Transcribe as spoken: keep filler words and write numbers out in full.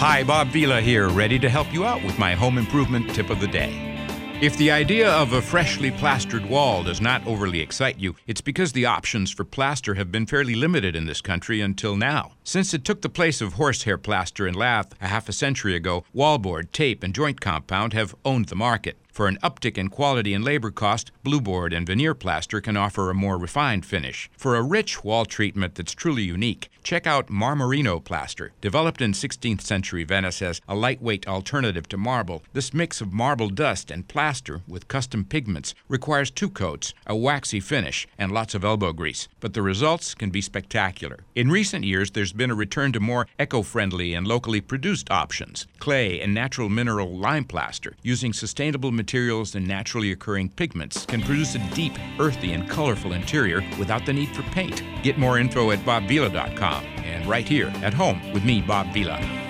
Hi, Bob Vila here, ready to help you out with my home improvement tip of the day. If the idea of a freshly plastered wall does not overly excite you, it's because the options for plaster have been fairly limited in this country until now. Since it took the place of horsehair plaster and lath a half a century ago, wallboard, tape, and joint compound have owned the market. For an uptick in quality and labor cost, blueboard and veneer plaster can offer a more refined finish. For a rich wall treatment that's truly unique, check out Marmorino plaster. Developed in sixteenth century Venice as a lightweight alternative to marble, this mix of marble dust and plaster with custom pigments requires two coats, a waxy finish, and lots of elbow grease. But the results can be spectacular. In recent years, there's been a return to more eco-friendly and locally produced options. Clay and natural mineral lime plaster, using sustainable materials and naturally occurring pigments, can produce a deep, earthy, and colorful interior without the need for paint. Get more info at bob vila dot com and right here at home with me, Bob Vila.